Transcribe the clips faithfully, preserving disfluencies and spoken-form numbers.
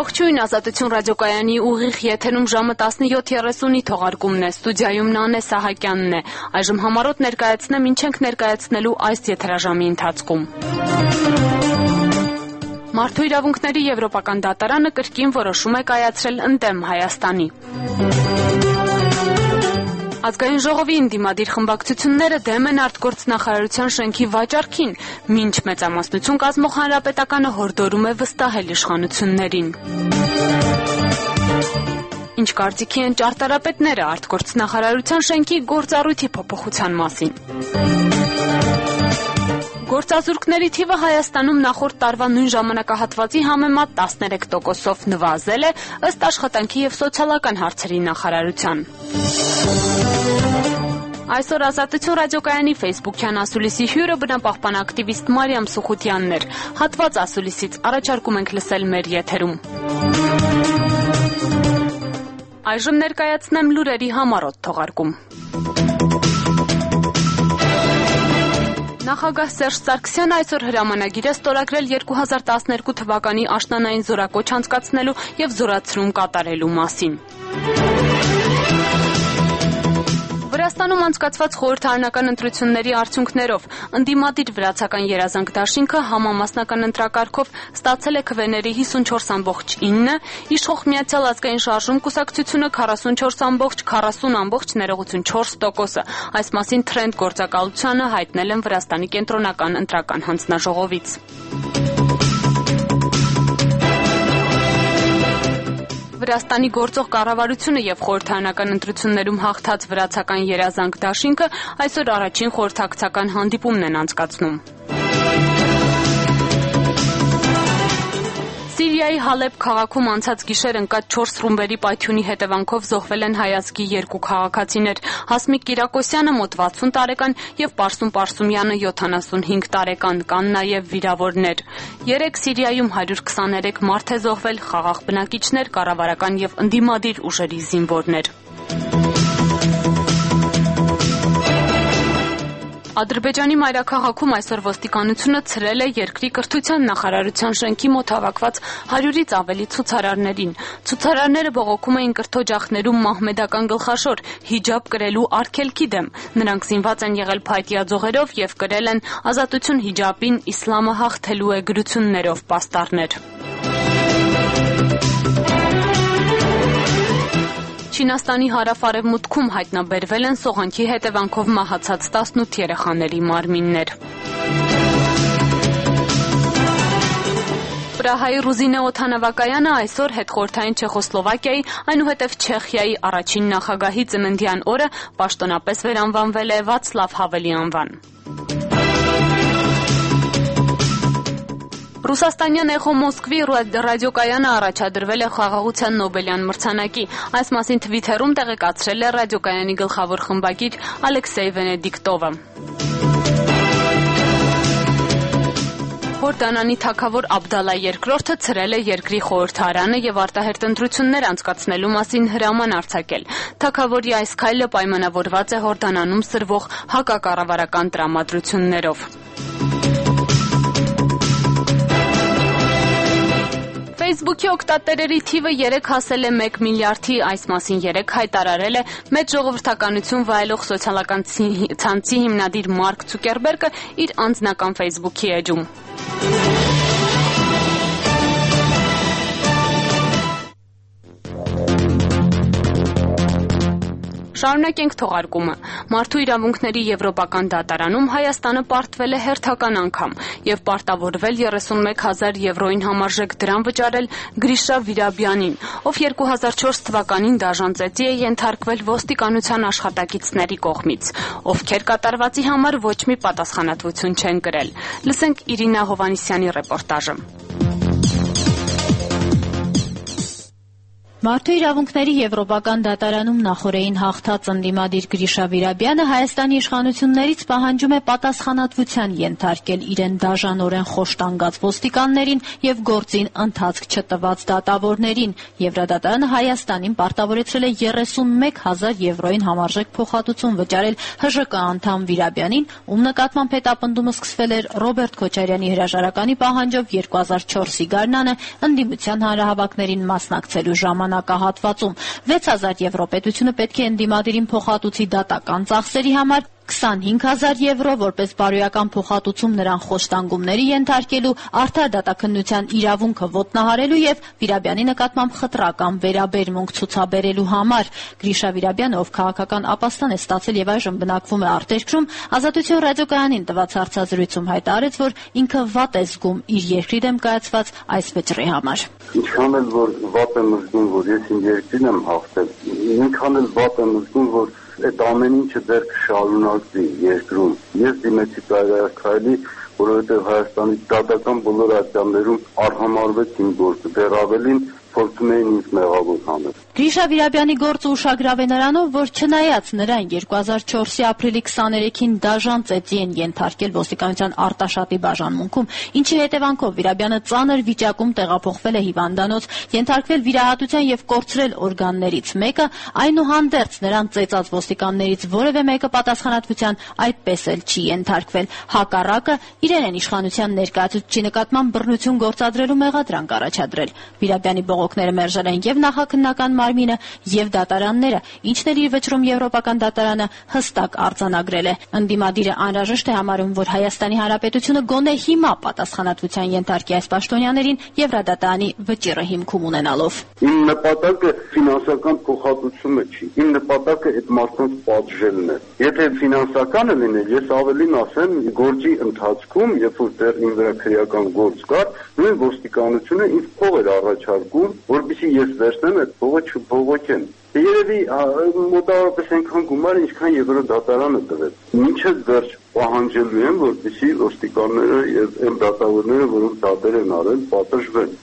Ողջույն, Ազատություն ռադիոկայանի ուղիղ եթերում ժամը տասնյոթ երեսունի թողարկումն է, ստուդիայում Նանե Սահակյանն է, այժմ համառոտ ներկայացնեմ ինչ ենք ներկայացնելու այս եթերաժամի ընթացքում։ Մարդու իրավունքների Եվրոպական դատարանը կրկին որոշում է կայացրել ընդդեմ Հայաստանի։ Ազգային ժողովի ընդդիմադիր խմբակցությունները դեմ են արտգործնախարարության շենքի վաճառքին, մինչ մեծամասնություն կազմող Հանրապետականը հորդորում է վստահել իշխանություններին։ Ինչ կարծիքի են ճարտարապետները արտգործնախարարության շենքի գործառույթի փոփոխության մասին։ Գործազուրկների թիվը Հայաստանում նախորդ տարվա նույն ժամանակահատվածի համեմատ տասներեք տոկոսով նվազել է, ըստ աշխատանքի և սոցիալական հարցերի նախարարության։ Այսօր Ազատություն ռադիոկայանի ֆեյսբուքյան ասուլիսի հյուրը բնապահպան ակտիվիստ Մարիամ Սուխուտյանն էր։ Հատված ասուլիսից առաջարկում ենք լսել մեր եթերում։ Այժմ ներկայացնեմ լուրերի համառոտ թողարկում։ Նախագահ Սերժ Սարգսյանը այսօր հրամանագիր է ստորագրել երկու հազար տասներկու թվականի աշնանային զորակոչ անցկացնելու և զորացրում կատարելու մասին։ Վրաստանում անցկացված խորհրդարանական ընտրությունների արդյունքներով ընդդիմադիր վրացական երազանք դաշինքը համամասնական ընտրակարգով ստացել է քվեների հիսունչորս ամբողջ ինը, իշխող Միացյալ ազգային շարժում կուսակցությունը քառասունչորս ամբողջ քառասուն ամբողջ ներողություն չորս տոկոսը։ Այս մասին Թրենդ գործակալությանը հայտնել են Վրաստանի կենտրոնական ընտրական հանձնաժողովից։ Վրաստանի գործող կառավարությունը և խորհրդարանական ընտրություններում հաղթած վրացական երազանք դաշինքը այսօր առաջին խորհրդակցական հանդիպումն են անցկացնում։ Սիրիայի Հալեբ քաղաքում անցած գիշեր ընկած չորս ռումբերի պայթյունի հետևանքով զոհվել են հայ ազգի երկու քաղաքացիներ՝ Հասմիկ Կիրակոսյանը մոտ վաթսուն տարեկան և Պարսուն Պարսումյանը յոթանասունհինգ տարեկան, կան նաև վիրավորներ։ Երեկ Սիրիայում հարյուր քսաներեք մարդ է զոհվել, խաղաղ բնակիչներ, կառավարական և ընդդիմադիր ուժերի զինվորներ։ Ադրբեջանի մայրաքաղաքում այսօր ոստիկանությունը ցրել է երկրի կրթության նախարարության շենքի մոտ հավաքված հարյուրից ավելի ցուցարարներին։ Ցուցարարները բողոքում էին կրթօջախներում մահմեդական գլխաշոր՝ հիջաբ կրելու արգելքի դեմ։ Նրանք զինված են եղել փայտյա ձողերով և կրել են «Ազատություն հիջաբին, իսլամը հաղթելու է» գրություններով պաստառներ։ Չինաստանի հարավ-արևմուտքում հայտնաբերվել են սողանքի հետևանքով մահացած տասնութ երեխաների մարմիններ։ Պրահայի Ռուզինե օդանավակայանը այսօր հետխորհրդային Չեխոսլովակիայի, այնուհետև Չեխիայի առաջին նախագահի ծննդյան օրը պաշտոնապես վերանվանվել է Վացլավ Հավելի անվան։ Ռուսաստանյան Էխո Մոսկվի ռադիոկայանը առաջադրվել է խաղաղության Նոբելյան մրցանակի։ Այս մասին Թվիթերում տեղեկացրել է ռադիոկայանի գլխավոր խմբագիր Ալեքսեյ Վենեդիկտովը։ Հորդանանի թագավոր Աբդալլա երկրորդը ցրել է երկրի խորհրդարանը և արտահերթ ընտրություններ անցկացնելու մասին հրաման արձակել։ Թագավորի այս քայլը պայմանավորված է Հորդանանում սրվող հակակառավարական տրամադրություններով։ Facebook-ի օգտատերերի թիվը երեկ հասել է մեկ միլիարդի, այս մասին երեկ հայտարարել է մեծ ժողովրդականություն վայելող սոցիալական ցանցի հիմնադիր Մարկ Ցուկերբերգը իր անձնական Facebook-ի էջում։ Շարունակենք թողարկումը։ Մարդու իրավունքների Եվրոպական դատարանում Հայաստանը պարտվել է հերթական անգամ և պարտավորվել երեսունմեկ հազար եվրոյին համարժեք դրամ վճարել Գրիշա Վիրաբյանին, ով երկու հազար չորս թվականին դաժան ծեծի է ենթարկվել ոստիկանության աշխատակիցների կողմից, ովքեր կատարվածի համար ոչ մի պատասխանատվություն չեն կրել։ Լսենք Իրինա Հովհաննիսյանի ռեպորտաժը։ Մարդու իրավունքների եվրոպական դատարանում նախօրեին հաղթած ընդդիմադիր Գրիշա Վիրաբյանը Հայաստանի իշխանություններից պահանջում է պատասխանատվության ենթարկել իրեն դաժանորեն խոշտանգած ոստիկաններին եւ գործին ընթացք չտված դատավորներին։ Եվրադատարանը Հայաստանին պարտավորեցրել է երեսունմեկ հազար եվրոյին համարժեք փոխհատուցում վճարել Հ Ժ Կ անդամ Վիրաբյանին, ում նկատմամբ հետապնդումը սկսվել էր Ռոբերտ Քոչարյանի հրաժարականի պահանջով երկու հազար չորսի գարնանը ընդդիմության հանրահավաքներին մասնակցելու ժամանակ հատվածում վեց հազար եվրո պետությունը պետք է ընդդիմադիրին փոխհատուցի դատական ծախսերի համար, քսանհինգ հազար եվրո որպես բարոյական փոխհատուցում նրան խոշտանգումների ենթարկելու, արդար դատաքննության իրավունքը ոտնահարելու եւ Վիրաբյանի նկատմամբ խտրական վերաբերմունք ցուցաբերելու համար։ Գրիշա Վիրաբյանը, ով քաղաքական ապաստան է ստացել եւ այժմ բնակվում է արտերկրում, Ազատություն ռադիոկայանին տված հարցազրույցում հայտարարեց, որ ինքը վատ է զգում իր երկրի դեմ կայացված այս վճռի համար։ Ինչքան էլ որ վատ եմ զգում, որ ես իմ երկրին եմ հաղթել, ինքան էլ վատ եմ զգում, որ այդ ամեն ինչը դեռ կշարունակվի երկրում։ Ես դիմեցի քայլի, որովհետև Հայաստանի դատական բոլոր ատյաններում արհամարվեց իմ գործը, դեռ ավելին փորձում էին ինձ մեղավոր հանել։ Գրիշա Վիրաբյանի գործը ուշագրավ է նրանով, որ չնայած նրան երկու հազար չորսի ապրիլի քսաներեքին դաժան ծեծի են ենթարկել ոստիկանության Արտաշատի բաժանմունքում, ինչի հետևանքով Վիրաբյանը ծանր վիճակում տեղափոխվել է հիվանդանոց, ենթարկվել վիրահատության եւ կորցրել օրգաններից մեկը, այնուհանդերձ նրան ծեծած ոստիկաններից որևէ մեկը պատասխանատվության այդպես էլ չի ենթարկվել։ Հակառակը, իրեն են իշխանության ներկայացուցչի նկատմամբ բռնություն գործադրելու մեղադրանք առաջադրել։ Վիրաբյանի բողոքները մերժել են եւ նախաքննական մարմինը եւ դատարանները, ինչն էլ իր վճռում եվրոպական դատարանը հստակ արձանագրել է։ Ընդդիմադիրը անհրաժեշտ է համարում, որ Հայաստանի Հանրապետությունը գոնե հիմա պատասխանատվության ենթարկի այս պաշտոնյաներին Եվրադատարանի վճիռը հիմքում ունենալով։ Իմ նպատակը ֆինանսական փոխհատուցումը չի։ Իմ նպատակը այդ մարդկանց պատժելն է։ Եթե ֆինանսականը լիներ, ես ավելին ասեմ, գործի ընթացքում, երբ որ դեռ իմ վրա քրեական գործ կար, նույն ոստիկանությունը ինձ փող էր առաջարկում, որպեսզի ես վերցնեմ այդ փողը չբողոքեն։ Երևի մոտավորապես այնքան գումար, ինչքան Եվրոդատարանը տվեց։ Մինչև վերջ պահանջելու եմ, որպեսզի ոստիկանները եւ այն դատավորները, որոնք դատեր են արել, պատժվեն։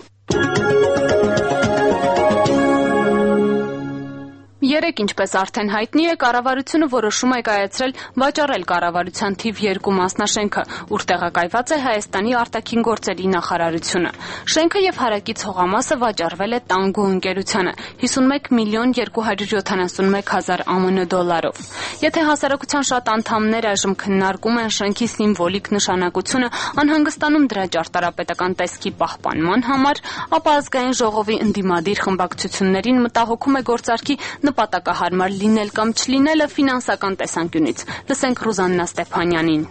Երեկ, ինչպես արդեն հայտնի է, կառավարությունը որոշում է կայացրել վաճառել կառավարության թիվ երկու մասնաշենքը, ուր տեղակայված է Հայաստանի արտաքին գործերի նախարարությունը։ Շենքը եւ հարակից հողամասը վաճառվել է Տանգո ընկերությանը հիսունմեկ միլիոն երկու հարյուր յոթանասունմեկ հազար Ամն դոլարով։ Եթե հասարակության շատ անդամներ այժմ քննարկում են շենքի սիմվոլիկ նշանակությունը, անհանգստանում դրա ճարտարապետական տեսքի պահպանման համար, ապա ազգային ժողովի ընդդիմադիր խմբակցություններին մտահոգում է գործարքի նպատակահարմար լինել կամ չլինելը ֆինանսական տեսանկյունից։ Լսենք Ռուզաննա Ստեփանյանին։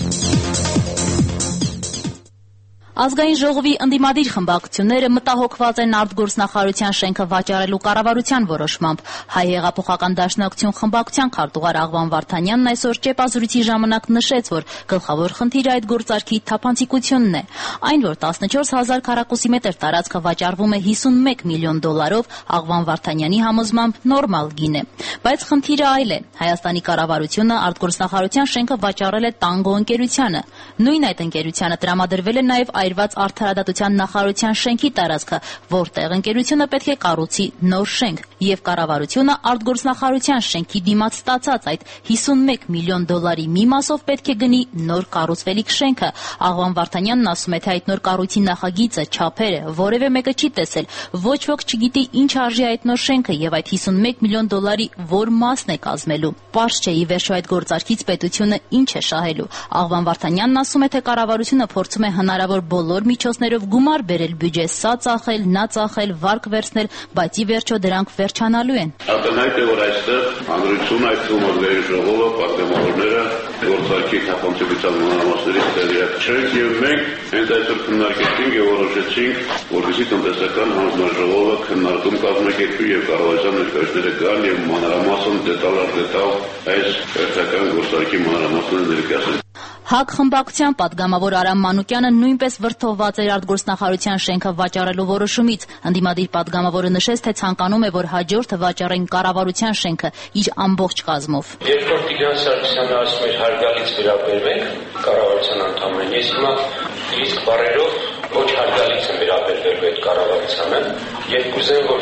Ազգային ժողովի ընդդիմադիր խմբակցությունները մտահոգված են արտգործնախարարության շենքը վաճառելու կառավարության որոշմամբ։ Հայ հեղափոխական դաշնակցություն խմբակցության քարտուղար Աղվան Վարդանյանն այսօր ճեպազրույցի ժամանակ նշեց, որ գլխավոր խնդիրը այդ գործարքի թափանցիկությունն է։ Այն, որ տասնչորս հազար քառակուսի մետր տարածքը վաճառվում է հիսունմեկ միլիոն դոլարով, Աղվան Վարդանյանի համոզմամբ նորմալ գին է։ Բայց խնդիրը այլ է։ Հայաստանի կառավարությունը արտգործնախարարության շենքը վաճառել է Տանգո ընկերությանը։ Նույն այդ ընկերությանը տրամադրվել է նաև այրված արդարադատության նախարարության շենքի տարածքը, որտեղ ընկերությունը պետք է կառուցի նոր շենք, եւ կառավարությունը արտգործնախարարության շենքի դիմաց ստացած այդ հիսունմեկ միլիոն դոլարի մի մասով պետք է գնի նոր կառուցվելիք շենքը։ Աղվան Վարդանյանն ասում է, թե այդ նոր կառույցի նախագիծը, չափերը որևէ մեկը չի տեսել, ոչ ոք չգիտի ինչ արժի այդ նոր շենքը եւ այդ հիսունմեկ միլիոն դոլարի որ մասն է կազմելու։ Պարզ չէ ի վերջո այդ գործարքից պետությունը ինչ է շահելու։ Աղվան Վարդանյանն ասում է, թե կառավարությունը փորձում է հնարավոր բոլոր միջոցներով գումար բերել բյուջե, սա ծախել, նա ծախել, վարկ վերցնել, բայց ի վերջո դրանք վերջանալու են։ Ակնհայտ է, որ այստեղ հանրություն այդքան ազգային ժողովը, պատգամավորները գործարքի թափանցիկության մանրամասներից տեղյակ չեն եւ մենք հենց այսօր քննարկեցինք եւ որոշեցինք, որպեսզի տնտեսական հանձնաժողովը քննարկում կազմակերպի եւ կառավարության ներկայացուցիչները գան եւ մանրամասն դետալ առ դետալ այս քրթական գործարքի մանրամասները ներկայացնեն։ ՀԱԿ խմբակցության պատգամավոր Արամ Մանուկյանը նույնպես վրդովված էր արտգործնախարարության շենքը վաճառելու որոշումից։ Ընդդիմադիր պատգամավորը նշեց, թե ցանկանում է, որ հաջորդը վաճառեն կառավարության շենքը իր ամբողջ կազմով։ Երբ որ Տիգրան Սարգսյանը ասում էր հարգալից վերաբերվենք կառավարության անդամներին, ես հիմա իսկ բառերով ոչ հարգալից եմ վերաբերվել այդ կառավարությանը, եւ կուզեմ, որ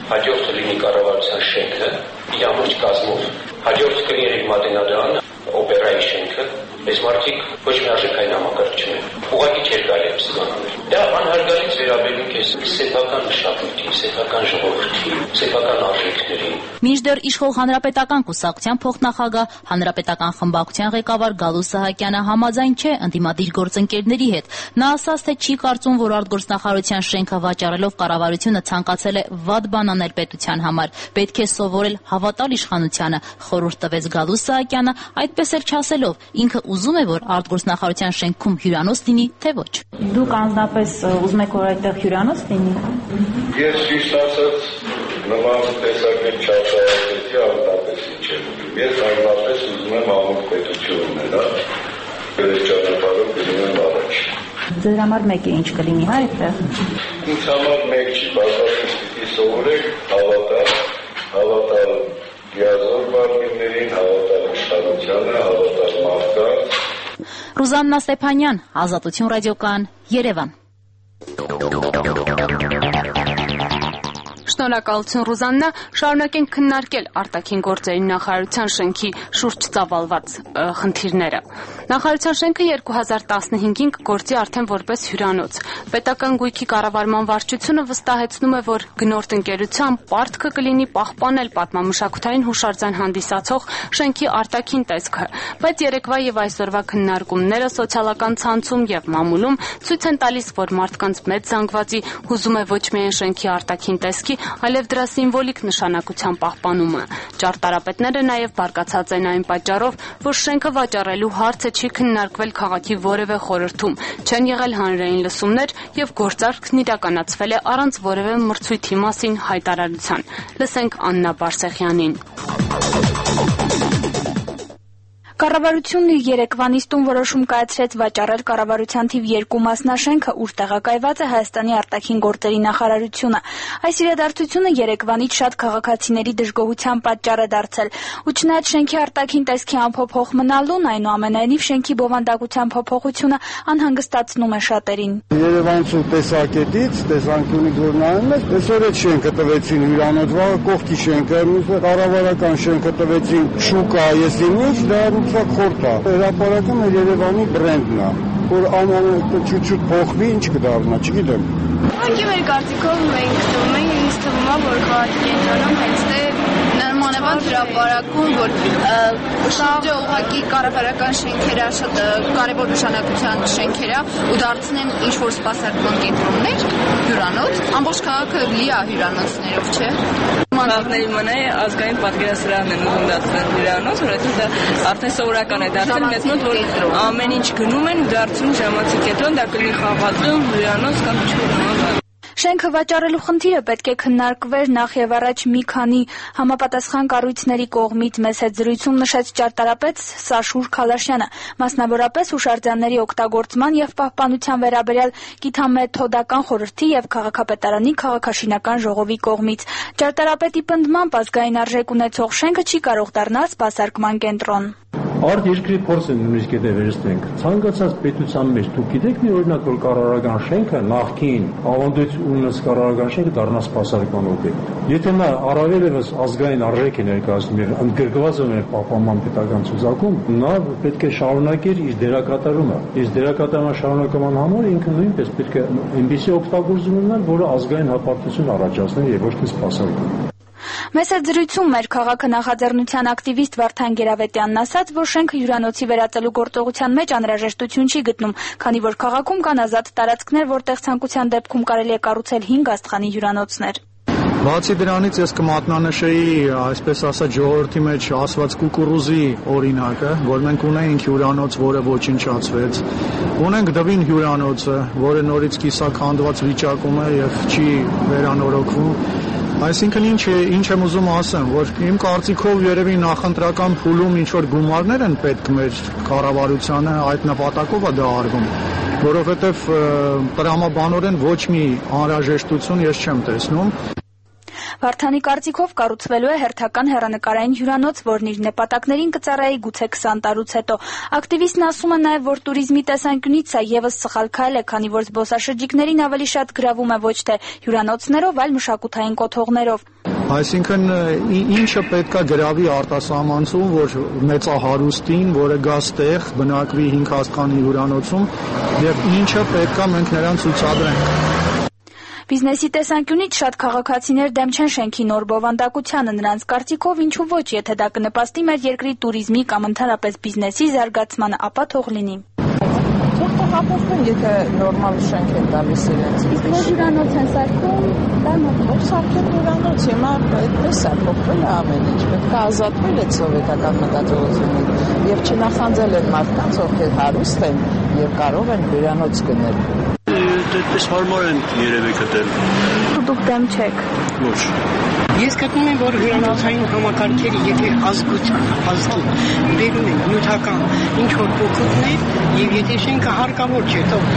հաջորդը լինի կառավարության շենքը, իր ամբողջ կազմով, հաջորդը կլինի Երեք Մատենադարանը, օպերայի շենքը, այս մարդիկ ոչ մի արժեքային համակարգ չունեն։ Ուղղակի չէր կարելի սպանել։ Դա անհարգալից վերաբերում է սեփական մշակույթի, սեփական ժողովրդի, սեփական արժեքների։ Մինչդեռ իշխող Հանրապետական կուսակցության փոխնախագահ, Հանրապետական խմբակցության ղեկավար Գալուստ Սահակյանը համաձայն չէ ընդդիմադիր գործընկերների հետ։ Նա ասաց, թե չի կարծում, որ արտգործնախարարության շենքը վաճառելով կառավարությունը ցանկացել է վատ բան անել պետության համար։ Պետք է սովորել հավատալ իշխանությանը, խորհուրդ տվեց Գալուստ Սահակյանը, այդպես էլ չասելով, ինքը ուզում է, որ արտգործնախարարության շենքում հյուրանոց լինի, թե ոչ։ Դուք անձնապես ուզում եք, որ այդտեղ հյուրանոց լինի։ Ես ճիշտ ասած նման տեսակետ չարաշահեցի ավտապես ինչեմ։ Ես այնպես ուզում եմ ամուր պետություն ունենալ, այս ճանապարհով գնում եմ առաջ։ Ձեր համար մեկ է ինչ կլինի, հա, այդտեղ։ Ինձ համար մեկ չի, բազմաթիվ պիտի սովորեք հավատալ, հավատալ գիազոր բարմիններին, հավատալ իշխանությանը, հավատալ մարդկանց։ Ռուզաննա Ստեփանյան, Ազատություն ռադիոկայան, Երևան։ Շնորհակալություն Ռուզաննա, շարունակենք քննարկել արտաքին գործերի նախարարության շենքի շուրջ ծավալված խնդիրները։ Նախարարության շենքը երկու հազար տասնհինգին կգործի արդեն որպես հյուրանոց։ Պետական գույքի կառավարման վարչությունը վստահեցնում է, որ գնորդ ընկերության պարտքը կլինի պահպանել պատմամշակութային հուշարձան հանդիսացող շենքի արտաքին տեսքը, բայց երեկվա եւ այսօրվա քննարկումները սոցիալական ցանցում եւ մամուլում ցույց են տալիս, որ մարդկանց մեծ զանգվածի հուզում է ոչ միայն շենքի արտաքին տեսքի, այլև դրա սիմվոլիկ նշանակության պահպանումը։ Ճարտարապետները նաև բարկացած են այն պատճառով, որ շենքը վաճառելու հարցը չի քննարկվել քաղաքի որևէ խորհրդում, չեն եղել հանրային լսումներ եւ գործարքն իրականացվել է առանց որևէ մրցույթի մասին հայտարարության։ Լսենք Աննա Բարսեղյանին։ Կառավարությունն իր երեկվա նիստում որոշում կայացրեց վաճառել կառավարության թիվ երկու մասնաշենքը, ուր տեղակայված է Հայաստանի արտաքին գործերի նախարարությունը։ Այս իրադարձությունը երեկվանից շատ քաղաքացիների դժգոհության պատճառ է դարձել։ Ու չնայած շենքի արտաքին տեսքի անփոփոխ մնալուն, այնուամենայնիվ շենքի բովանդակության փոփոխությունը անհանգստացնում է շատերին։ Երևանցու տեսակետից, տեսանկյունից որ նայում ես, այսօր այդ շենքը տվեցին հյուրանոց, վաղը կողքի շենքը, կառավարական շենքը տվեցին շուկա, ես ինչ, դա խորտ է։ Հրապարակը մեր Երևանի բրենդն է, որ ամեն չուտ-չուտ փոխվի, ինչ կդառնա, չգիտեմ։ Ուղղակի մեր կարծիքով մենք թվում է, ինձ թվում է, որ քաղաքի կենտրոնում հենց թե նորմալական հրապարակում, որ շրջը ուղղակի կառավարական շենքերը շատ կարևոր նշանակության շենքերը ու դարձնեն ինչ-որ սպասարկման կենտրոններ, հյուրանոց, ամբողջ քաղաքը լի է հյուրանոցներով, չէ։ Մանկների մնա ազգային պատկերասրահն են ուզում դարձնել հյուրանոց, որովհետև դա արդեն սովորական է դարձել մեզ մոտ, որ ամեն ինչ գնում են ու դարձնում ժամանցի կենտրոն, դա կլինի խաղացում, հյուրանոց կամ ինչ-որ։ Շենքը վաճառելու խնդիրը պետք է քննարկվեր նախ եւ առաջ մի քանի համապատասխան կառույցների կողմից, մեծ հետ զրույցում նշեց ճարտարապետ Սաշուր Քալաշյանը, մասնավորապես հուշարձանների օգտագործման եւ պահպանության վերաբերյալ գիտամեթոդական խորհրդի եւ քաղաքապետարանի քաղաքաշինական ժողովի կողմից։ Ճարտարապետի պնդմամբ ազգային արժեք ունեցող շենքը չի կարող դառնալ սպասարկման կենտրոն։ Արդ երկրի փորձ են նույնիսկ եթե վերստենք, ցանկացած պետության մեջ դուք գիտեք մի օրինակ որ կառավարական շենքը նախքին ավանդույթ ունես կառավարական շենքը դառնա սպասարկման օբյեկտ։ Եթե նա առավել եւս ազգային արժեք է ներկայացնում եւ ընդգրկված է մեր պահպանման պետական ցուցակում, նա պետք է շարունակեր իր դերակատարումը։ Իսկ դերակատարման շարունակման համար ինքը նույնպես պետք է այնպիսի օգտագործում ունենալ, որը ազգային հպարտություն առաջացներ եւ ոչ թե սպասարկում։ Մեծ այդ զրույցում մեր քաղաքը նախաձեռնության ակտիվիստ Վարդան Գերավետյանն ասաց, որ շենքը հյուրանոցի վերածելու գործողության մեջ անհրաժեշտություն չի գտնում, քանի որ քաղաքում կան ազատ տարածքներ, որտեղ ցանկության դեպքում կարելի է կառուցել հինգ աստղանի հյուրանոցներ։ Բացի դրանից ես կմատնանշեի, այսպես ասած, ժողովրդի մեջ ասված կուկուռուզի օրինակը, որ մենք ունենք հյուրանոց, որը ոչնչացվեց, ունենք Դվին հյուրանոցը, որը նորից կիսաքանդված վիճակում է եւ չի վերանորոգվում։ Այսինքն ինչ է, ինչ եմ ուզում ասեմ, որ իմ կարծիքով երևի նախընտրական փուլում ինչ որ գումարներ են պետք մեր կառավարությանը, այդ նպատակով է դա արվում, որովհետև տրամաբանորեն ոչ մի անհրաժեշտություն ես չեմ տեսնում։ Վարդանի կարծիքով կառուցվելու է հերթական հեռանկարային հյուրանոց, որն իր նպատակներին կծառայի գուցե քսան տարուց հետո։ Ակտիվիստն ասում է նաև, որ туриզմի տեսանկյունից սա եւս սխալ քայլ է, քանի որ զբոսաշրջիկներին ավելի շատ գրավում է ոչ թե հյուրանոցներով, այլ մշակութային կոթողներով։ Այսինքն ինչը պետքա գրավի արտասահմանցում, որ մեծահարուստին, որը գա ստեղ, բնակվի հինգ աստղանի հյուրանոցում, եւ ինչը պետքա մենք նրան ցուցադրենք։ Բիզնեսի տեսանկյունից շատ քաղաքացիներ դեմ չեն շենքի նոր բովանդակությանը, նրանց կարծիքով ինչու ոչ, եթե դա կնպաստի մեր երկրի туриզմի կամ ընդհանրապես բիզնեսի զարգացմանը, ապա թող լինի։ Հապոստեն, եթե նորմալ շենք են տալիս իրենց։ Իսկ որ հյուրանոց են սարքում, դա նոր սարքում հյուրանոց, հիմա այդպես է փոխվել ամեն ինչ, պետք է ազատվել այդ սովետական մտածողությունից եւ չնախանձել են մարդկանց, ովքեր հարուստ են եւ կարող են հյուրանոց գնել։ Այդպես հարմար են երևի գտել։ Դուք դեմ չեք։ Ոչ։ Ես գտնում եմ, որ հյուրանոցային համակարգերը, եթե ազգություն, ազգի վերում են նյութական ինչ-որ փոփոխություններ, եւ եթե շենքը հարկավոր չէ, թող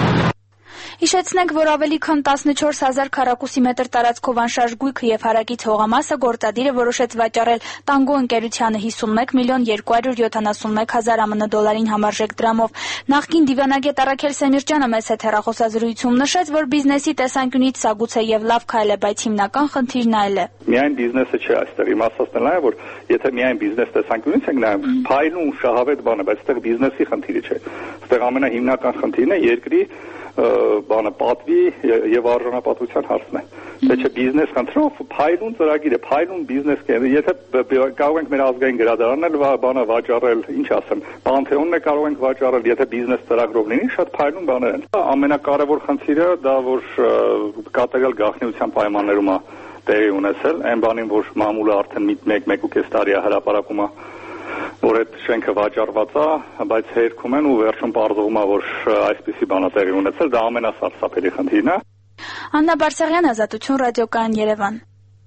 Հիշեցնենք, որ ավելի քան տասնչորս հազար քառակուսի մետր տարածքով անշարժ գույքը եւ հարակից հողամասը գործադիրը որոշեց վաճառել Տանգո ընկերությանը հիսունմեկ միլիոն երկու հարյուր յոթանասունմեկ հազար ԱՄՆ դոլարին համարժեք դրամով։ Նախկին դիվանագետ Առաքել Սեմիրճյանը մեծ հետ հեռախոսազրույցում նշեց, որ բիզնեսի տեսանկյունից սա գուցե եւ լավ քայլ է, բայց հիմնական խնդիրն այլ է։ Միայն բիզնեսը չէ այստեղ, իմաստացնելն է, որ եթե միայն բիզնես տեսանկյունից ենք նայում, փայլուն շահավետ բան է, բայց այստեղ բիզնեսի խնդիրը չէ։ Այստեղ ամենահիմնական խնդիրն է երկրի բանը պատվի եւ արժանապատվության հարցն է։ Թե չէ բիզնես խնդրով փայլուն ծրագիր է, փայլուն բիզնես կը, եթե կարող ենք մեր ազգային գրադարանն էլ բանը վաճառել, ինչ ասեմ, Պանթեոնն է կարող ենք վաճառել, եթե բիզնես ծրագրով լինի, շատ փայլուն բաներ են։ Ամենակարևոր խնդիրը դա որ կատարյալ գաղտնիության պայմաններում է տեղի ունեցել, այն բանին, որ մամուլը արդեն մեկ մեկ ու կես տարի է հրապարակում է որ այդ շենքը վաճառված է, բայց հերքում են ու վերջում պարզվում է, որ այսպիսի բան է տեղի ունեցել, դա ամենասարսափելի խնդիրն է։ Աննա Բարսեղյան, Ազատություն, ռադիոկայան Երևան։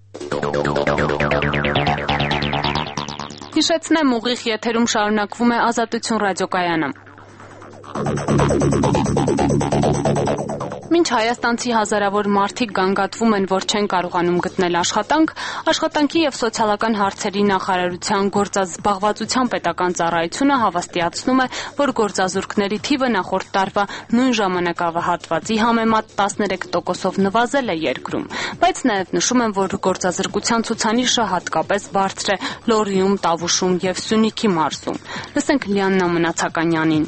Հիշեցնեմ, ուղիղ եթերում շարունակվում է Ազատություն ռադիոկայանը։ Մինչ հայաստանցի հազարավոր մարդիկ գանգատվում են, որ չեն կարողանում գտնել աշխատանք, Աշխատանքի եւ սոցիալական հարցերի նախարարության գործազբաղվածության պետական ծառայությունը հավաստիացնում է, որ գործազուրկների թիվը նախորդ տարվա նույն ժամանակահատվածի համեմատ տասներեք տոկոսով նվազել է երկրում, բայց նաեւ նշում են, որ գործազրկության ցուցանիշը հատկապես բարձր է Լոռիում, Տավուշում եւ Սյունիքի մարզում։ Լսենք Լիաննա Մնացականյանին։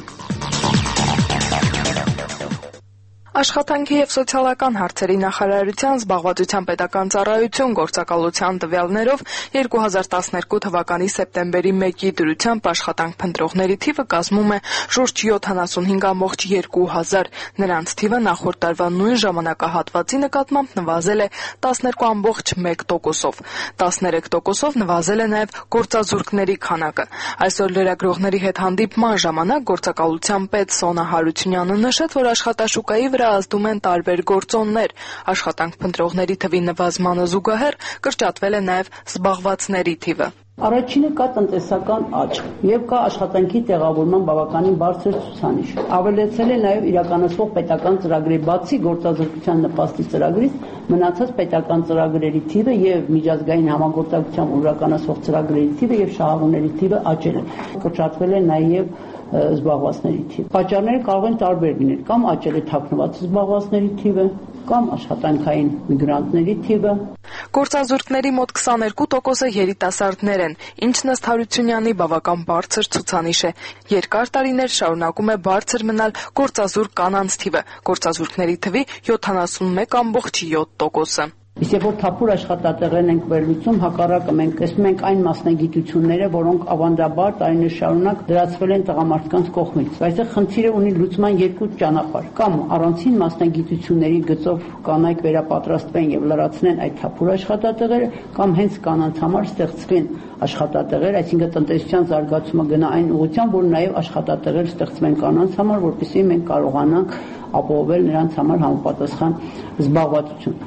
Աշխատանքի եւ սոցիալական հարցերի նախարարության զբաղվածության պետական ծառայություն գործակալության տվյալներով երկու հազար տասներկու թվականի սեպտեմբերի մեկի դրությամբ աշխատանք փնտրողների թիվը կազմում է շուրջ յոթանասունհինգ կόμμα երկու հազար, նրանց թիվը նախորդ տարվա նույն ժամանակահատվածի նկատմամբ նվազել է տասներկու կόμма մեկ տոկոսով, տասներեք տոկոսով նվազել է նաեւ գործազուրկների քանակը։ Այսօր լրագրողների հետ հանդիպման ժամանակ գործակալության պետ Սոնա Հարությունյանը նշեց, որ աշխատաշուկայի վրա ազդում են տարբեր գործոններ, աշխատանք փնտրողների թվի նվազմանը զուգահեռ կրճատվել է նաև զբաղվածների թիվը։ Առաջինը կա տնտեսական աճ եւ կա աշխատանքի տեղավորման բավականին բարձր ցուցանիշ։ Ավելացել է նաեւ իրականացվող պետական ծրագրերի բացի գործազրկության նպաստի ծրագրից մնացած պետական ծրագրերի թիվը եւ միջազգային համագործակցությամբ իրականացվող ծրագրերի թիվը եւ շահառուների թիվը աճել է։ Կրճատվել է նաեւ զբաղվածների թիվը։ Պատճառները կարող են տարբեր լինել, կամ աճել է թաքնված զբաղվածների թիվը, կամ աշխատանքային միգրանտների թիվը։ Գործազուրկների մոտ քսաներկու տոկոսը երիտասարդներ են, ինչն ըստ Հարությունյանի բավական բարձր ցուցանիշ է։ Երկար տարիներ շարունակում է բարձր մնալ գործազուրկ կանանց թիվը, գործազուրկների թվի յոթանասունմեկ կόμμα յոթ տոկոսը։ Իսկ երբ որ թափուր աշխատատեղերն ենք վերլուծում, հակառակը մենք տեսնում ենք այն մասնագիտությունները, որոնք ավանդաբար տարիներ շարունակ դրացվել են տղամարդկանց կողմից։ Այստեղ խնդիրը ունի լուծման երկու ճանապարհ, կամ առանցին մասնագիտությունների գծով կանայք վերապատրաստվեն եւ լրացնեն այդ թափուր աշխատատեղերը, կամ հենց կանանց համար ստեղծվեն աշխատատեղեր, այսինքն տնտեսության զարգացումը գնա այն ուղղությամբ, որ նաեւ աշխատատեղեր ստեղծվեն կանանց համար, որպեսզի մենք կարողանանք ապահովել նրանց համար համապատասխան զբաղվածություն։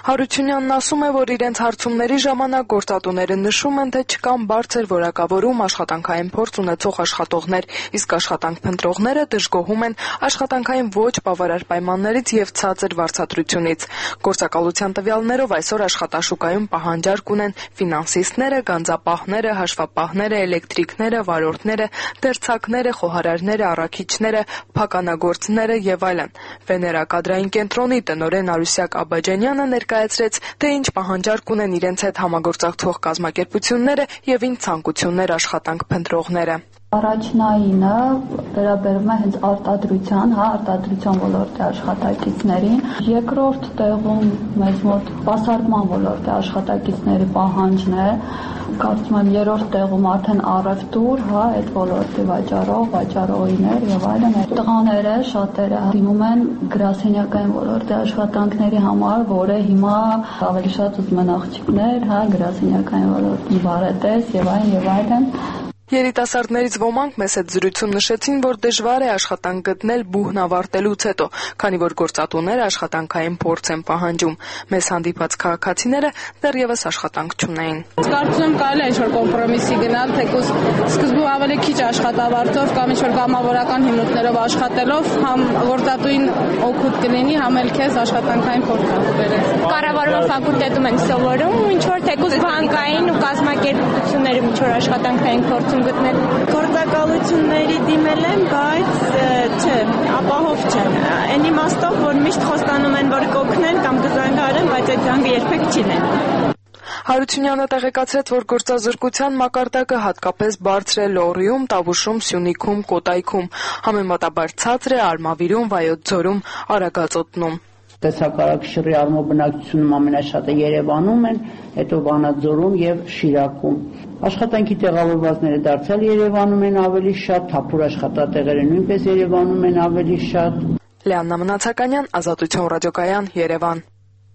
Հարությունյանն ասում է, որ իրենց հարցումների ժամանակ գործատուները նշում են, թե չկան բարձր որակավորում աշխատանքային փորձ ունեցող աշխատողներ, իսկ աշխատանք փնտրողները դժգոհում են աշխատանքային ոչ բավարար պայմաններից եւ ցածր վարձատրությունից։ Գործակալության տվյալներով այսօր աշխատաշուկայում պահանջարկ ունեն ֆինանսիստները, գանձապահները, հաշվապահները, էլեկտրիկները, վարորդները, դերձակները, խոհարարները, առաքիչները, փականագործները եւ այլն։ Վեներա կադրային կենտրոնի տնօրեն Արուսյակ Աբաջանյանը ներկայացրեց, թե ինչ պահանջարկ ունեն իրենց հետ համագործակցող կազմակերպությունները եւ ինչ ցանկություններ աշխատանք փնտրողները։ Առաջնայինը վերաբերում է հենց արտադրության, հա, արտադրության ոլորտի աշխատակիցներին։ Երկրորդ տեղում մեզ մոտ սպասարկման ոլորտի աշխատակիցների պահանջն է։ Կարծում եմ երրորդ տեղում արդեն առևտուր, հա, այդ ոլորտի վաճառող, վաճառողիներ եւ այլն։ Տղաները շատերը դիմում են գրասենյակային ոլորտի աշխատանքների համար, որը հիմա ավելի շատ ուզում են աղջիկներ, հա, գրասենյակային ոլորտի բարետես եւ այլն եւ այլն։ Երիտասարդներից ոմանք մեզ հետ զրույցում նշեցին, որ դժվար է աշխատանք գտնել բուհն ավարտելուց հետո, քանի որ գործատուները աշխատանքային փորձ են պահանջում։ Մեզ հանդիպած քաղաքացիները դեռևս աշխատանք չունեին։ Կարծում եմ կարելի է ինչ-որ կոմպրոմիսի գնալ, թեկուզ սկզբում ավելի քիչ աշխատավարձով կամ ինչ-որ կամավորական հիմունքներով աշխատելով, համ գործատուին օգուտ կլինի, համ էլ քեզ աշխատանքային փորձ բերես։ Կառավարման ֆակուլտետում ենք սովորում, ինչ-որ թեկուզ բանկային ու կազմակերպություններում ինչ-որ աշխատանքային փորձ գտնել։ Գործակալությունների դիմել եմ, բայց չէ, ապահով չեն։ Այն իմաստով, որ միշտ խոստանում են, որ կօգնեն կամ կզանգարեն, բայց այդ զանգը երբեք չի լինում։ Հարությունյանը տեղեկացրեց, որ գործազրկության մակարդակը հատկապես բարձր է Լոռիում, Տավուշում, Սյունիքում, Կոտայքում, համեմատաբար ցածր է Արմավիրում, Վայոց ձորում, Արագածոտնում։ Տեսակարակշռի առումով բնակչությունում ամենաշատը Երևանում են, հետո Վանաձորում եւ Շիրակում։ Աշխատանքի տեղավորվածները դարձյալ Երևանում են ավելի շատ, թափուր աշխատատեղերը նույնպես Երևանում են ավելի շատ։ Լիաննա Մնացականյան, Ազատություն ռադիոկայան, Երևան։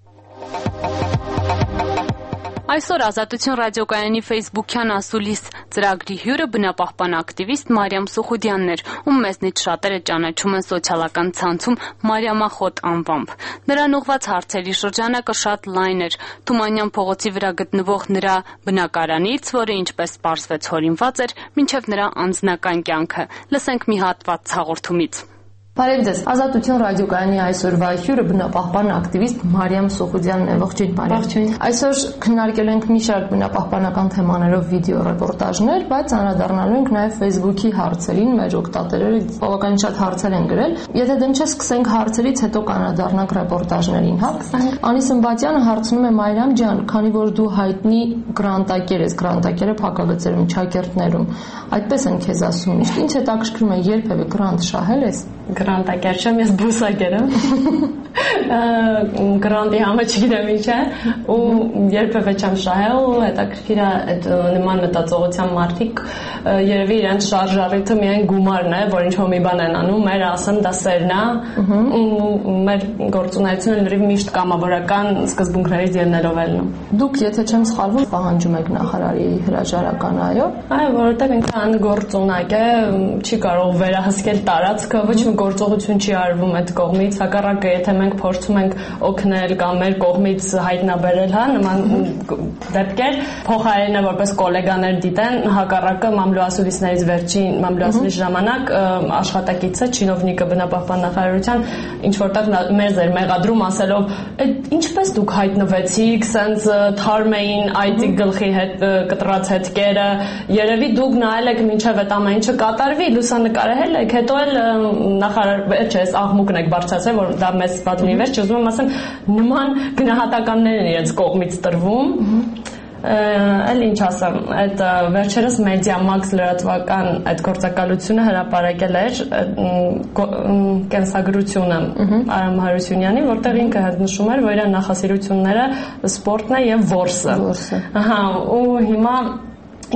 Այսօր Ազատություն ռադիոկայանի ֆեյսբուքյան ասուլիս ծրագրի հյուրը բնապահպան ակտիվիստ Մարիամ Սուխուդյանն էր, ում մեզնից շատերը ճանաչում են սոցիալական ցանցում Մարիամախոտ անվամբ։ Նրան ուղված հարցերի շրջանակը շատ լայն էր։ Թումանյան փողոցի վրա գտնվող նրա բնակարանից, որը ինչպես պարզվեց հորինված էր, մինչև նրա անձնական կյանքը։ Լսենք մի հատված հաղորդումից։ Բարև ձեզ, Ազատություն ռադիոկայանի այսօրվա հյուրը բնապահպան ակտիվիստ Մարիամ Սուխուդյանն է։ Ողջույն, Մարիամ։ Այսօր քննարկելու ենք մի շարք բնապահպանական թեմաներով վիդեո ռեպորտաժներ, բայց անդրադառնալու ենք նաև Facebook-ի հարցերին, մեր օգտատերերը բավականին շատ հարցեր են գրել։ Եթե դեմ չէ, սկսենք հարցերից, հետո կանրադառնանք ռեպորտաժներին, հա։ Անի Սմբատյանը հարցնում է Մարիամ ջան, քանի որ դու հայտնի գրանտակեր ես, գրանտակերը փակագծերում, ճակերտներում, այդպես են քեզ ասում, իսկ ինչ հետաքրքրում է, երբևէ գրանտ շահել ես։ Գրանտակեր չեմ, ես բուսակեր եմ, գրանտի համը չգիտեմ ինչ է, ու երբևէ չեմ շահել, հետաքրքիր է այդ նման մտածողության մարդիկ երևի իրենց շարժառիթը միայն գումարն է, որ ինչ-որ մի բան են անում, մեր ասեմ դա սերն է, ու մեր գործունեությունը լրիվ միշտ կամավորական սկզբունքներից ելնելով է լինում։ Դուք, եթե չեմ սխալվում, պահանջում եք նախարարի հրաժարականը, այո։ Այո, որովհետև ինքը անգործունակ է, չի կարող վերահսկել տարածքը, ոչ մի գործողություն չի արվում այդ կողմից, հակառակը, եթե մենք փորձում ենք օգնել կամ մեր կողմից հայտնաբերել, հա, նման դեպքեր, փոխարենը որպես գոլեգաներ դիտեն, հակառակը մամլոասուլիսներից վերջին մամլոասուլիս ժամանակ աշխատակիցը, չինովնիկը բնապահպան նախարարության ինչ որտեղ մեզ էր մեղադրում ասելով, ինչպես դուք հայտնվեցիք, սենց թարմ էին այդի գլխի հետ կտրած հետքերը, երևի դուք նայել եք մինչև այդ ամեն ինչը կատարվի, լուսանկարել եք, հետո էլ նախարար, չէ, այս աղմուկն եք բարձրացրել, որ դա մեզ պատմի վերջ, ուզում եմ ասեմ, նման գնահատականներ են իրենց կողմից տրվում։ Էլ ինչ ասեմ, այդ վերջերս Մեդիամաքս լրատվական այդ գործակալությունը հրապարակել էր կենսագրությունը Արամ Հարությունյանի, որտեղ ինքը նշում էր, որ իր նախասիրությունները սպորտն է եւ որսը։ Ահա, ու հիմա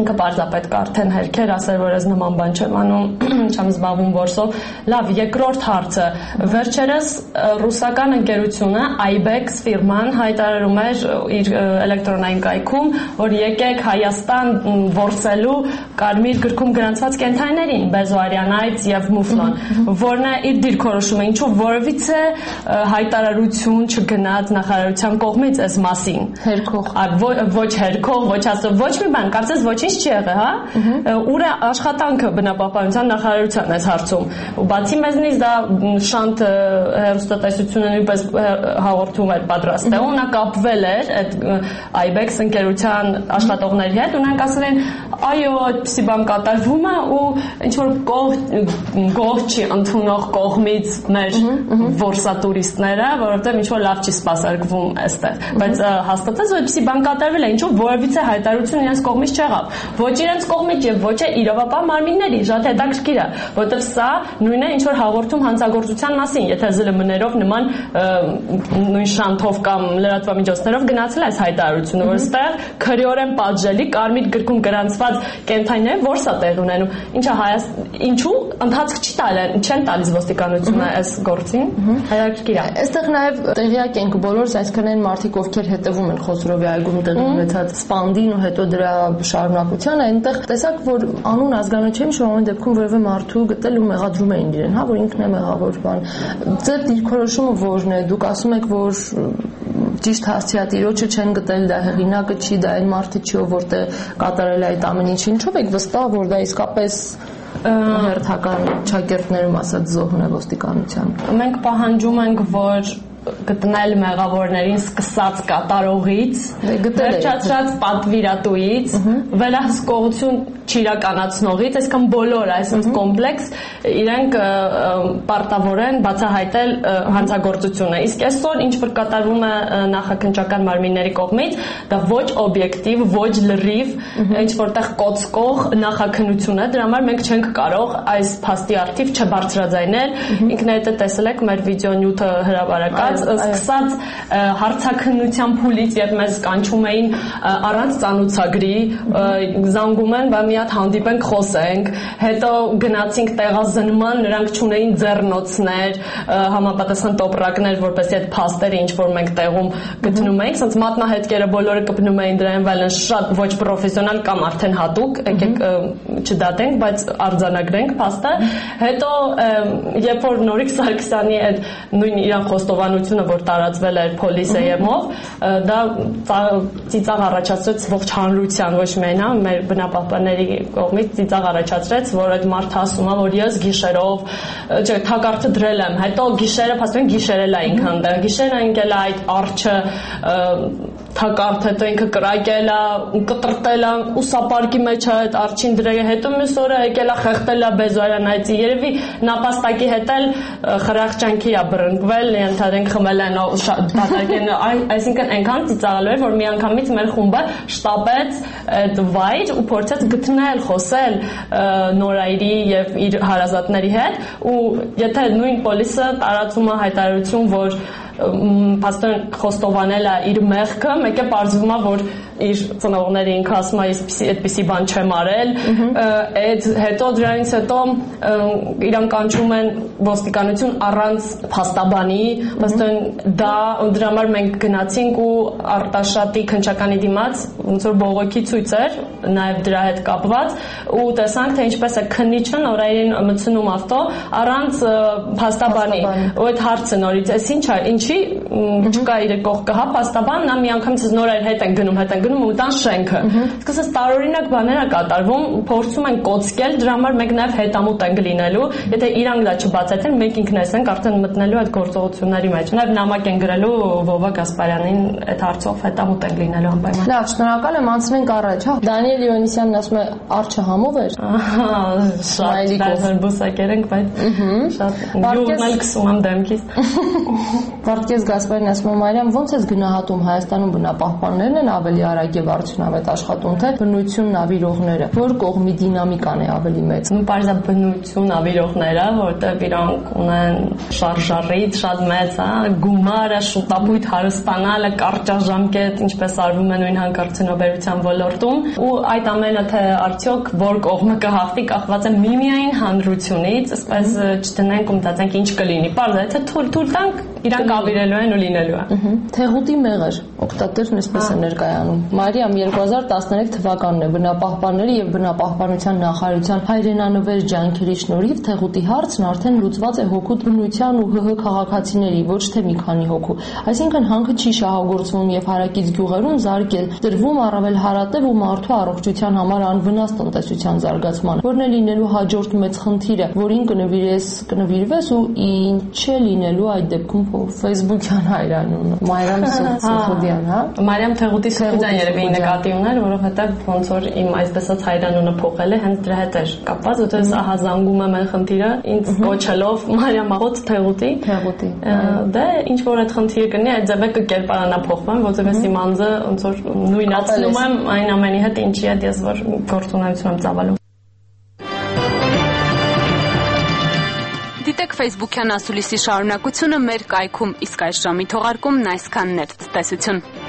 ինքը պարզապես արդեն հերքեր ասել, որ այս նման բան չեմ անում, չեմ զբաղվում որսով։ Լավ, երկրորդ հարցը։ Վերջերս ռուսական ընկերությունը Ibex ֆիրման հայտարարում էր իր էլեկտրոնային կայքում, որ եկեք Հայաստան որսելու կարմիր գրքում գրանցված կենդանիներին, Բեզոարյանայից եւ Մուֆլոն, որն է իր դիրքորոշումը, ինչու որևիցե հայտարարություն չգնաց նախարարության կողմից այս մասին։ Հերքող։ Ոչ հերքող, ոչ ասո, ոչ մի բան, կարծես ոչինչ չի եղել, հա։ Ուր է աշխատանքը բնապահպանության նախարարության այս հարցում։ Ու բացի մեզնից դա շանտ հեռուստատեսությունը նույնպես հաղորդում էր պատրաստել, ու նա կապվել էր այդ Ibex ընկերության աշխատողների հետ, ու նրանք ասել են, այո, այդպիսի բան կատարվում է ու ինչ որ գող չի ընդունող կողմից մեր որսատուրիստները, որովհետև ինչ որ լավ չի սպասարկվում այստեղ, բայց հաստատած որ այդպիսի բան կատարվել է, ինչու որևիցե հայտարարություն իրենց կողմից չեղավ, ոչ իրենց կողմից եւ ոչ է իրավապահ մարմինների, շատ հետաքրքիր է, որովհետև սա նույնն է ինչ որ հաղորդում հանցագործության մասին, եթե ԶԼՄ-ներով նման նույն շանթով կամ լրատվամիջոցներով գնացել այս հայտարարությունը, որ այստեղ քրեորեն պատժելի կարմիր գրքում գրանցված կենթանիները որսա տեղ ունենում, ինչա ինչու ընթացք չի տալեն, չեն տալիս ոստիկանությունը այս գործին, հետաքրքիր է։ Այստեղ նաեւ տեղյակ ենք բոլորս, այսքան այն մարդիկ, ովքեր հետևում են Խոսրովի այգում տեղի ունեցած սպանդին ու հետո դրա շարունակությանը, այնտեղ տեսակ, որ անուն ազգանունը չէ, ինչ-որ դեպքում որևէ մարդու գտել ու մեղադրում էին իրեն, հա, որ ինքն է մեղավոր բան։ Ձեր դիրքորոշումը որն է։ Դուք ասում եք, որ ճիշտ հասցեատիրոջը չեն գտել, դա հեղինակը չի, դա այն մարդը չի, ով որտեղ կատարել է այդ ամեն ինչը։ Ինչով եք վստահ, որ դա իսկապես հերթական ճակերտներում ասած զոհն է ոստիկանության։ Մենք պահանջում ենք, որ գտնել մեղավորներին սկսած կատարողից, վերջացրած պատվիրատուից, վերահսկողություն չիրականացնողից, այսքան բոլոր այսպես կոմպլեքս իրենք պարտավոր են բացահայտել հանցագործությունը։ Իսկ այսօր ինչ որ կատարվում է նախաքննչական մարմինների կողմից, դա ոչ օբյեկտիվ, ոչ լրիվ, ինչ որտեղ կոծկող նախաքննություն է, դրա համար մենք չենք կարող այս փաստի առթիվ չբարձրաձայնել։ Ինքներդ տեսել եք մեր վիդեո նյութը հրապարակած, սկսած հարցաքննության փուլից, երբ մեզ կանչում էին առանց ծանուցագրի, զանգում են, մի հատ հանդիպենք, խոսենք, հետո գնացինք տեղազնման, նրանք չունեին ձեռնոցներ, համապատասխան տոպրակներ, որպեսզի այդ փաստերը ինչ որ մենք տեղում գտնում էինք, ասած մատնահետքերը բոլորը կպնում էին դրան, վայլն շատ ոչ պրոֆեսիոնալ կամ արդեն հատուկ, եկեք չդատենք, բայց արձանագրենք փաստը։ Հետո երբ որ Նորիկ Սարգսյանի այդ նույն իրան խոստովանությունը, որ տարածվել էր Փոլիսեյեմով, դա ծիծաղ առաջացրեց ողջ հանրության, ոչ միայն հա մեր բնապահպանների կողմից ծիծաղ առաջացրեց, որ այդ մարդը ասում է, որ ես գիշերով, չէ, թակարդը դրել եմ, հետո գիշերը, փաստորեն գիշերել է ինքը այնտեղ, գիշերը ընկել է այդ արջը թակարդ, հետո ինքը կրակել է, կտրտել է, ուսապարկի մեջ է այդ արջին դրել, հետո մյուս օրը եկել է խեղդել է Բեզոարյանայցի, երևի նապաստակի հետ էլ խրախճանքի է բռնկվել, ենթադրենք խմել են դատարկեն, այսինքն այնքան ծիծաղալու էր, որ միանգամից մեր խումբը շտապեց այդ վայր ու փորձեց գտնել, խոսել Նորայրի եւ իր հարազատների հետ, ու եթե նույն պոլիսը տարածում է հայտարարություն, որ փաստորեն խոստովանել է իր մեղքը, մեկը պարզվում է, որ իր ծնողները ինքը ասում է, այդպիսի բան չեմ արել, այդ հետո դրանից հետո իրան կանչում են ոստիկանություն առանց փաստաբանի, փաստորեն դա դրա համար մենք գնացինք ու Արտաշատի քննչականի դիմաց ոնց որ բողոքի ցույց էր, նաև դրա հետ կապված, ու տեսանք թե ինչպես է քննիչը Նորայրին մտցնում ավտո առանց փաստաբանի, ու այդ հարցը նորից էս ինչ է, ինչի չկա իր կողքը, հա, փաստաբան, նա միանգամից Նորայր հետ են գնում, հետ են գնում ու տան շենքը։ Իսկ ասես տարօրինակ բաներ է կատարվում, փորձում են կոծկել, դրա համար մենք նաև հետամուտ ենք լինելու, եթե իրանք դա չբացատրեն, մենք ինքներս ենք արդեն մտնելու այդ գործողությունների մեջ։ Նաև նամակ են գրելու Վովա Գասպարյանին այդ հարցով հետամուտ ենք լինելու անպայման։ Լավ, շնորհակալ եմ, անցնենք առաջ, հա։ Դանիել Իոնիսյանն ասում է, արջը համով էր։ Ահա, շատ դարձել բուսակեր ենք, բայց շատ յուղն էլ քսում եմ դեմքից։ Վարդգես Գասպարին ասում Մարիամ, ո՞նց ես գնահատում Հայաստանում բնապահպաններն են ավելի արագ եւ արդյունավետ աշխատում, թե բնություն նավիրողները, որ կողմի դինամիկան է ավելի մեծ։ Ну, բարձր բնություն նավիրողները, որտեղ իրանք ունեն շարժառիթ շատ մեծ, հա, գումարը, շուտապույտ հարստանալը, կարճաժամկետ, ինչպես արվում է նույն հանքարդյունաբերության ոլորտում, ու այդ ամենը թե արդյոք որ կողմը կհաղթի կախված է միմիայն հանրությունից, այսպես չտնենք ու մտածենք ինչ կլինի։ Պարզ է, թե թույլ թույլ տանք իրանք ավիրելու են ու լինելու է։ Թեղուտի մեղր օգտատերն այսպես է ներկայանում։ Մարիամ երկու հազար տասներեք թվականն է բնապահպանների եւ բնապահպանության նախարարության հայրենանվեր ջանքերի շնորհիվ թեղուտի հարցն արդեն լուծված է հոգուտ բնության ու ՀՀ քաղաքացիների, ոչ թե մի քանի հոգու։ Այսինքն հանքը չի շահագործվում եւ հարակից գյուղերում զարգել, դրվում առավել հարատև ու մարդու առողջության համար անվնաս տնտեսության զարգացման, որն է լինելու հաջորդ մեծ խնդիրը, որին կնվիրես, կնվիրվես ու ինչ է լինելու այդ դեպքում Facebook-յան հայրանունը։ Մարիամ Սոխոդյան, հա։ Մարիամ Թեղուտի Սոխոդյան երևի նկատի ուներ, որովհետեւ ոնց որ իմ այսպես ասած հայրանունը փոխել է հենց դրա հետ էր կապված, որտեղ ահա զանգում եմ այն խնդիրը, ինձ կոչելով Մարիամ Աղոտ Թեղուտի։ Թեղուտի։ Դե ինչ որ այդ խնդիրը կնի, այդ ձևը կկերպարանափոխվեմ, որտեղ ես իմ անձը ոնց որ նույնացնում եմ այն ամենի հետ, ինչի հետ ես որ գործունեություն եմ ծավալում։ Դիտեք Facebook-յան ասուլիսի շարունակությունը մեր կայքում, իսկ այս ժամի թողարկումն այսքանն էր։ Ցտեսություն։